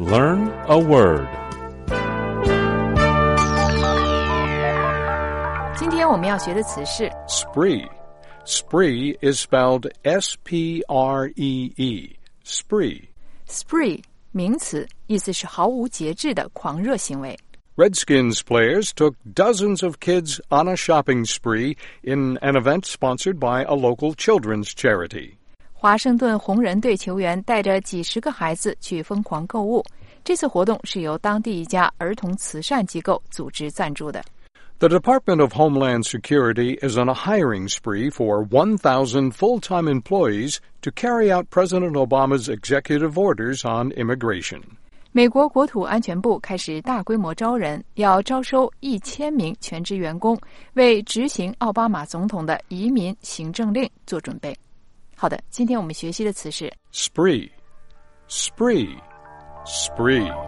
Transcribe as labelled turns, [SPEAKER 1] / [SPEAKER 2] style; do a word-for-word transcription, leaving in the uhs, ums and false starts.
[SPEAKER 1] Learn a word.
[SPEAKER 2] 今天我们要学的词是
[SPEAKER 3] Spree. Spree is spelled S P R E E. Spree.
[SPEAKER 2] spree 名词，意思是毫无节制的狂热行为。
[SPEAKER 3] Redskins players took dozens of kids on a shopping spree in an event sponsored by a local children's charity.
[SPEAKER 2] 华盛顿红人队球员带着几十个孩子去疯狂购物，这次活动是由当地一家儿童慈善机构组织赞助的。
[SPEAKER 3] The Department of Homeland Security is on a hiring spree for one thousand full-time employees to carry out President Obama's executive orders on immigration.
[SPEAKER 2] 美国国土安全部开始大规模招人，要招收一千名全职员工，为执行奥巴马总统的移民行政令做准备。好的，今天我们学习的词是
[SPEAKER 3] Spree. Spree. Spree.